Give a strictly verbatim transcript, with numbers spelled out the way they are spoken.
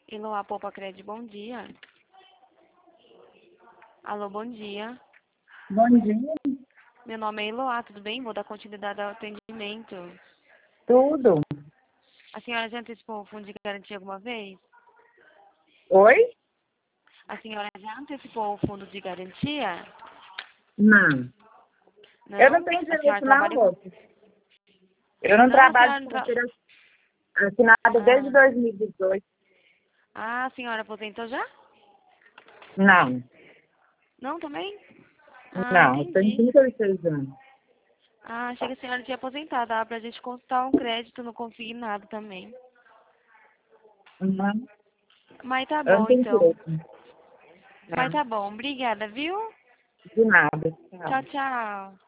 Eloá Poupa Crédito, bom dia. Alô, bom dia. Bom dia. Meu nome é Eloá, tudo bem? Vou dar continuidade ao atendimento. Tudo. A senhora já antecipou o fundo de garantia alguma vez? Oi? A senhora já antecipou o fundo de garantia? Não. Não? Eu não tenho A direito senhora não, trabalha com... moço. Eu não Não, a trabalho senhora não com tra... carteira assinada desde Ah. dois mil e dezoito. ah, a senhora aposentou já? Não. Não, também? Ah, Não, eu tenho entendi. trinta e seis anos. Ah, achei que a senhora tinha aposentado. Dá pra gente consultar um crédito no consignado também. Uhum. Mas tá Eu não bom, tenho então. direito. Mas Não. tá bom. Obrigada, viu? De nada. Tchau, Tchau. tchau.